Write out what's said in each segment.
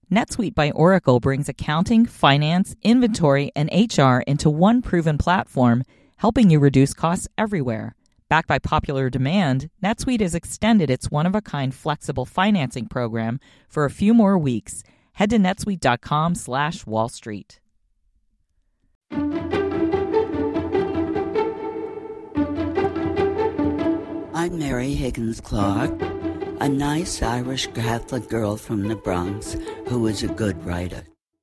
NetSuite by Oracle brings accounting, finance, inventory, and HR into one proven platform, helping you reduce costs everywhere. Backed by popular demand, NetSuite has extended its one-of-a-kind flexible financing program for a few more weeks. Head to netsuite.com/Wall Street. I'm Mary Higgins Clark, a nice Irish Catholic girl from the Bronx who is a good writer.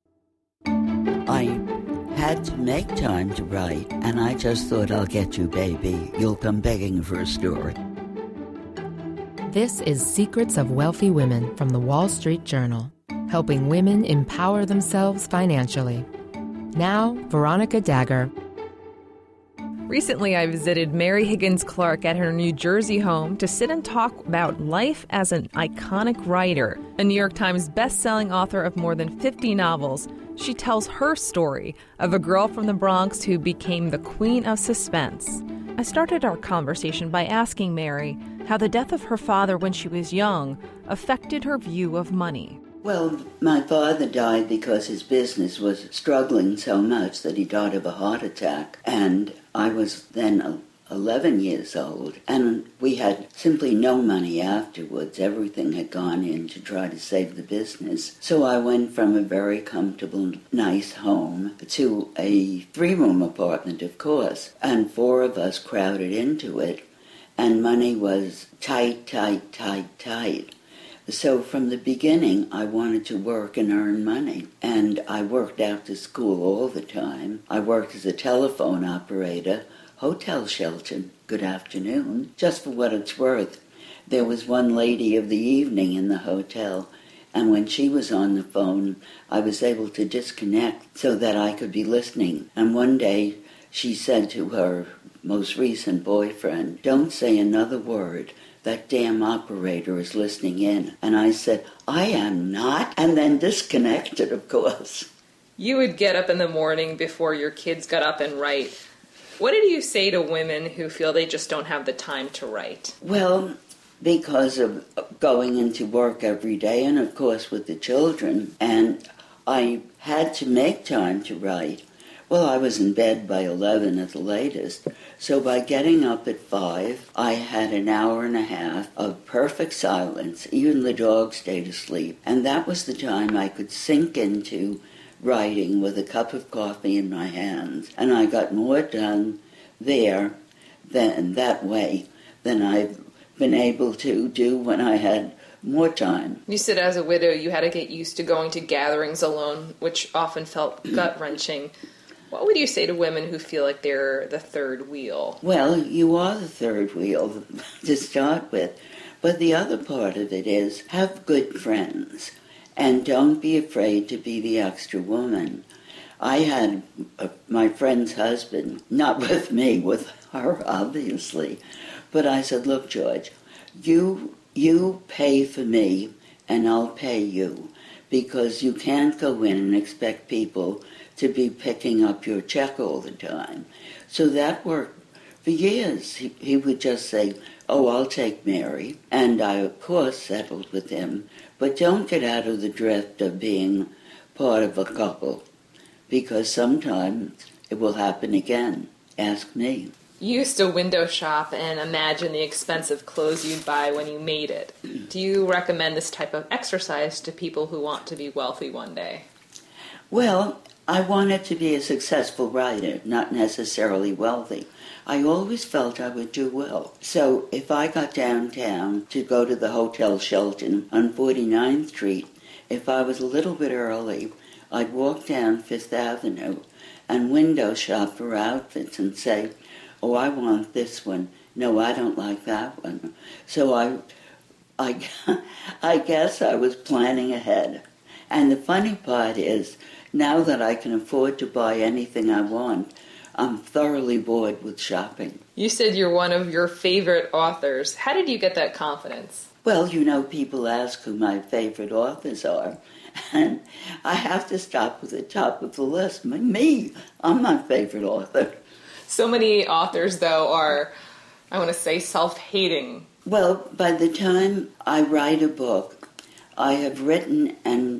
I had to make time to write, and I just thought, I'll get you, baby. You'll come begging for a story. This is Secrets of Wealthy Women from the Wall Street Journal, helping women empower themselves financially. Now, Veronica Dagher. Recently, I visited Mary Higgins Clark at her New Jersey home to sit and talk about life as an iconic writer. A New York Times best-selling author of more than 50 novels, she tells her story of a girl from the Bronx who became the queen of suspense. I started our conversation by asking Mary how the death of her father when she was young affected her view of money. Well, my father died because his business was struggling so much that he died of a heart attack. And I was then 11 years old, and we had simply no money afterwards. Everything had gone in to try to save the business. So I went from a very comfortable, nice home to a 3-room apartment, of course, and 4 of us crowded into it, and money was tight. So from the beginning, I wanted to work and earn money. And I worked after school all the time. I worked as a telephone operator, Hotel Shelton, good afternoon, just for what it's worth. There was one lady of the evening in the hotel, and when she was on the phone, I was able to disconnect so that I could be listening. And one day, she said to her most recent boyfriend, "Don't say another word. That damn operator is listening in." And I said, "I am not," and then disconnected, of course. You would get up in the morning before your kids got up and write. What did you say to women who feel they just don't have the time to write? Well, because of going into work every day, and of course with the children, and I had to make time to write. Well, I was in bed by 11 at the latest, so by getting up at 5, I had an hour and a half of perfect silence. Even the dog stayed asleep, and that was the time I could sink into writing with a cup of coffee in my hands, and I got more done there that way than I've been able to do when I had more time. You said as a widow you had to get used to going to gatherings alone, which often felt gut-wrenching. What would you say to women who feel like they're the third wheel? Well, you are the third wheel to start with. But the other part of it is have good friends and don't be afraid to be the extra woman. I had my friend's husband, not with me, with her obviously, but I said, "Look, George, you pay for me and I'll pay you, because you can't go in and expect people to be picking up your check all the time." So that worked for years. He would just say, "Oh, I'll take Mary." And I, of course, settled with him. But don't get out of the drift of being part of a couple, because sometimes it will happen again. Ask me. You used to window shop and imagine the expensive clothes you'd buy when you made it. Do you recommend this type of exercise to people who want to be wealthy one day? Well, I wanted to be a successful writer, not necessarily wealthy. I always felt I would do well. So if I got downtown to go to the Hotel Shelton on 49th Street, if I was a little bit early, I'd walk down Fifth Avenue and window shop for outfits and say, "Oh, I want this one. No, I don't like that one." So I guess I was planning ahead. And the funny part is, now that I can afford to buy anything I want, I'm thoroughly bored with shopping. You said you're one of your favorite authors. How did you get that confidence? Well, people ask who my favorite authors are, and I have to stop with the top of the list. Me, I'm my favorite author. So many authors, though, are, I want to say, self-hating. Well, by the time I write a book, I have written and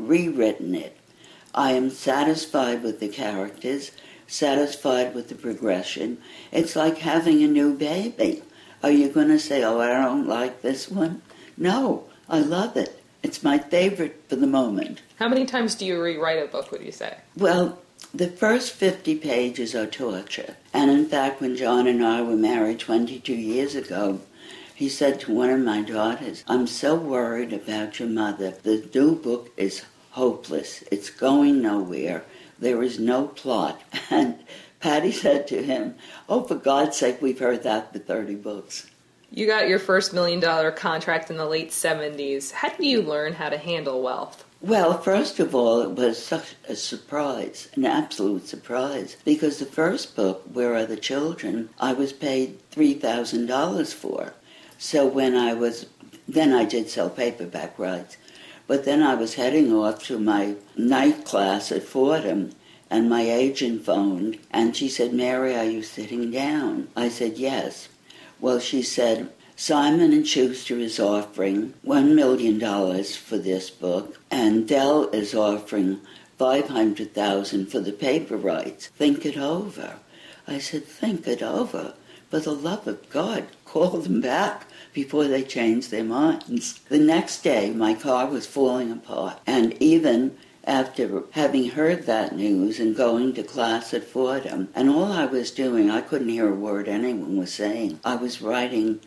rewritten it. I am satisfied with the characters, satisfied with the progression. It's like having a new baby. Are you going to say, oh, I don't like this one? No, I love it. It's my favorite for the moment. How many times do you rewrite a book, would you say? Well, the first 50 pages are torture. And in fact, when John and I were married 22 years ago, he said to one of my daughters, I'm so worried about your mother. The new book is hopeless. It's going nowhere. There is no plot. And Patty said to him, oh, for God's sake, we've heard that for 30 books. You got your first $1 million contract in the late 70s. How did you learn how to handle wealth? Well, first of all, it was such a surprise, an absolute surprise, because the first book, Where Are the Children, I was paid $3,000 for. So then I did sell paperback rights. But then I was heading off to my night class at Fordham, and my agent phoned, and she said, Mary, are you sitting down? I said, yes. Well, she said, Simon & Schuster is offering $1 million for this book, and Dell is offering $500,000 for the paper rights. Think it over. I said, think it over. For the love of God, call them back before they change their minds. The next day, my car was falling apart, and even after having heard that news and going to class at Fordham, and all I was doing, I couldn't hear a word anyone was saying. I was writing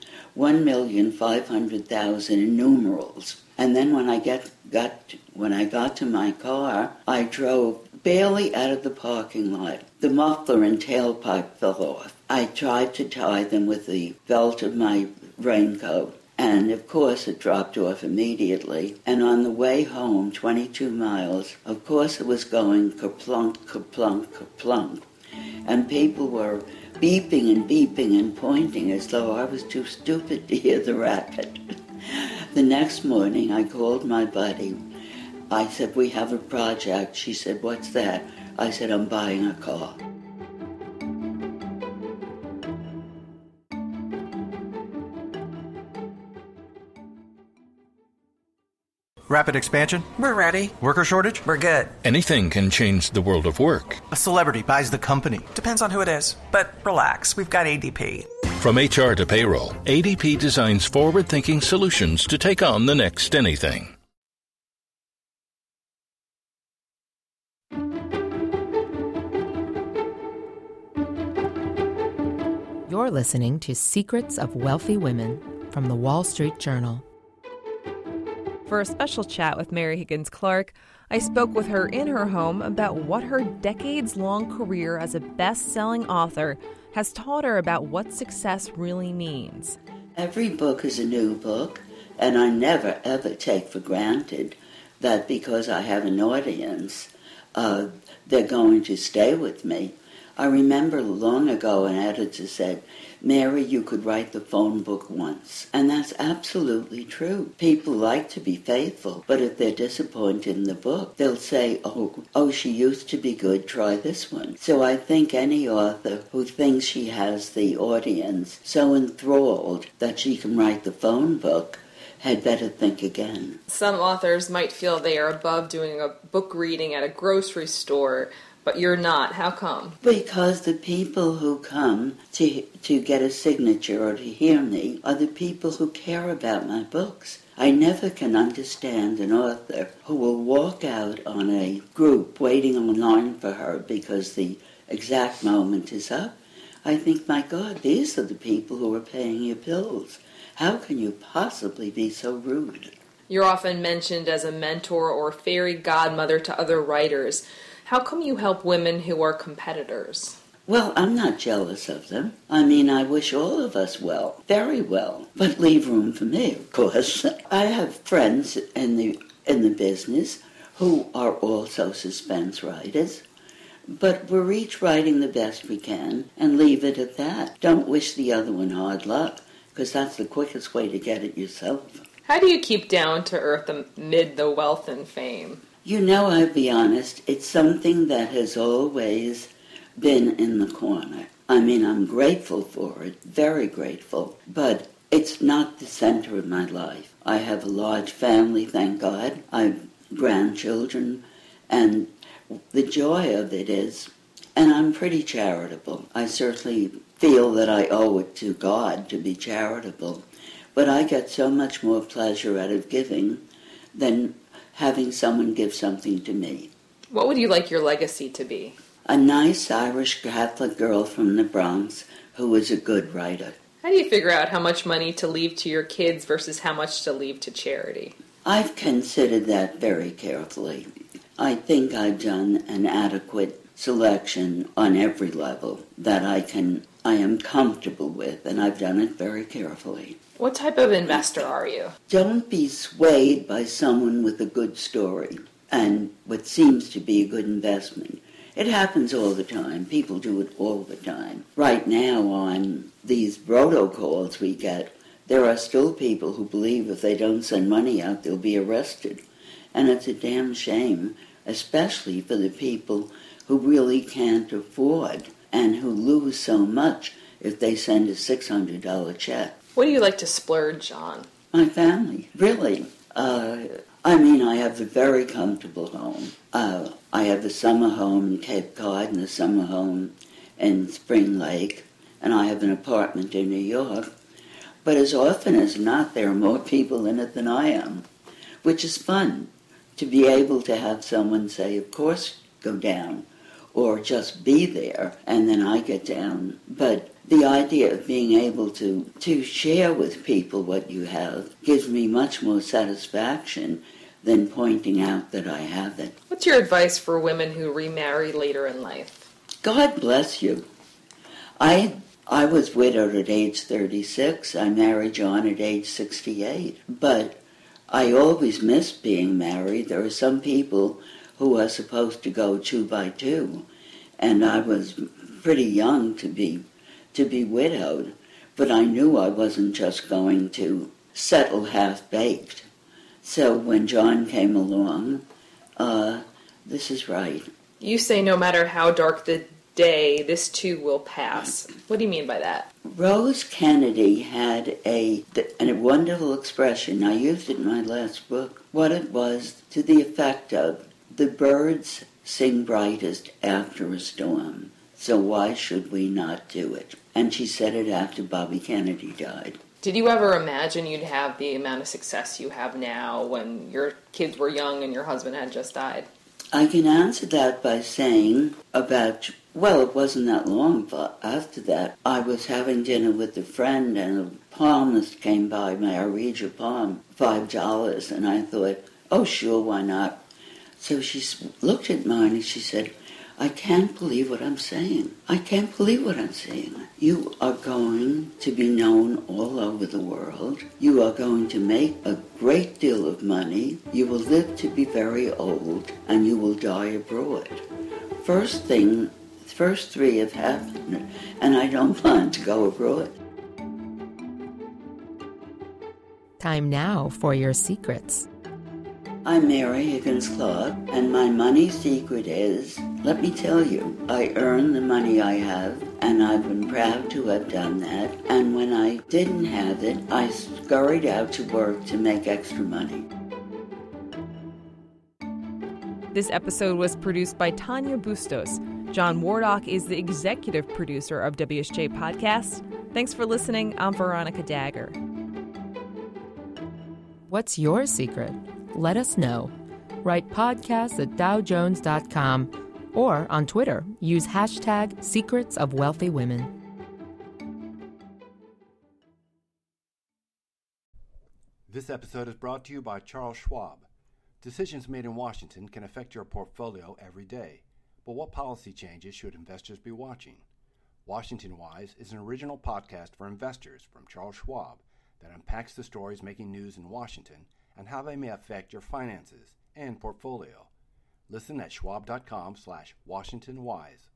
1,500,000 in numerals. And then when I got to my car, I drove barely out of the parking lot. The muffler and tailpipe fell off. I tried to tie them with the belt of my raincoat. And, of course, it dropped off immediately. And on the way home, 22 miles, of course it was going kerplunk, kerplunk, kerplunk. And people were beeping and pointing as though I was too stupid to hear the racket. The next morning, I called my buddy. I said, we have a project. She said, what's that? I said, I'm buying a car. Rapid expansion? We're ready. Worker shortage? We're good. Anything can change the world of work. A celebrity buys the company. Depends on who it is. But relax, we've got ADP. From HR to payroll, ADP designs forward-thinking solutions to take on the next anything. You're listening to Secrets of Wealthy Women from the Wall Street Journal. For a special chat with Mary Higgins Clark, I spoke with her in her home about what her decades-long career as a best-selling author has taught her about what success really means. Every book is a new book, and I never, ever take for granted that because I have an audience, they're going to stay with me. I remember long ago an editor said, Mary, you could write the phone book once. And that's absolutely true. People like to be faithful, but if they're disappointed in the book, they'll say, oh, she used to be good, try this one. So I think any author who thinks she has the audience so enthralled that she can write the phone book had better think again. Some authors might feel they are above doing a book reading at a grocery store, but you're not. How come? Because the people who come to get a signature or to hear me are the people who care about my books. I never can understand an author who will walk out on a group waiting online for her because the exact moment is up. I think, my God, these are the people who are paying your bills. How can you possibly be so rude? You're often mentioned as a mentor or fairy godmother to other writers. How come you help women who are competitors? Well, I'm not jealous of them. I mean, I wish all of us well, very well, but leave room for me, of course. I have friends in the business who are also suspense writers, but we're each writing the best we can and leave it at that. Don't wish the other one hard luck, because that's the quickest way to get it yourself. How do you keep down to earth amid the wealth and fame? You know, I'll be honest, it's something that has always been in the corner. I mean, I'm grateful for it, very grateful, but it's not the center of my life. I have a large family, thank God. grandchildren, and the joy of it is, and I'm pretty charitable. I certainly feel that I owe it to God to be charitable, but I get so much more pleasure out of giving than having someone give something to me. What would you like your legacy to be? A nice Irish Catholic girl from the Bronx who was a good writer. How do you figure out how much money to leave to your kids versus how much to leave to charity? I've considered that very carefully. I think I've done an adequate selection on every level that I am comfortable with, and I've done it very carefully. What type of investor are you? Don't be swayed by someone with a good story and what seems to be a good investment. It happens all the time. People do it all the time. Right now on these robocalls we get, there are still people who believe if they don't send money out, they'll be arrested. And it's a damn shame, especially for the people who really can't afford and who lose so much if they send a $600 check. What do you like to splurge on? My family, really. I have a very comfortable home. I have the summer home in Cape Cod and the summer home in Spring Lake, and I have an apartment in New York. But as often as not, there are more people in it than I am, which is fun, to be able to have someone say, of course, go down, or just be there, and then I get down. But the idea of being able to share with people what you have gives me much more satisfaction than pointing out that I have it. What's your advice for women who remarry later in life? God bless you. I was widowed at age 36. I married John at age 68. But I always miss being married. There are some people who are supposed to go 2 by 2, and I was pretty young to be widowed, but I knew I wasn't just going to settle half-baked. So when John came along, this is right. You say no matter how dark the day, this too will pass. What do you mean by that? Rose Kennedy had a wonderful expression. I used it in my last book. What it was to the effect of, the birds sing brightest after a storm, so why should we not do it? And she said it after Bobby Kennedy died. Did you ever imagine you'd have the amount of success you have now when your kids were young and your husband had just died? I can answer that by saying it wasn't that long after that. I was having dinner with a friend and a palmist came by, may I read your palm? $5. And I thought, oh sure, why not? So she looked at mine and she said, I can't believe what I'm saying. I can't believe what I'm saying. You are going to be known all over the world. You are going to make a great deal of money. You will live to be very old, and you will die abroad. First 3 have happened, and I don't plan to go abroad. Time now for your secrets. I'm Mary Higgins Clark, and my money secret is, let me tell you, I earn the money I have, and I've been proud to have done that. And when I didn't have it, I scurried out to work to make extra money. This episode was produced by Tanya Bustos. John Wardock is the executive producer of WSJ Podcast. Thanks for listening. I'm Veronica Dagger. What's your secret? Let us know. Write podcasts@dowjones.com or on Twitter, use hashtag Secrets of Wealthy Women. This episode is brought to you by Charles Schwab. Decisions made in Washington can affect your portfolio every day. But what policy changes should investors be watching? Washington Wise is an original podcast for investors from Charles Schwab that unpacks the stories making news in Washington and how they may affect your finances and portfolio. Listen at schwab.com/WashingtonWise.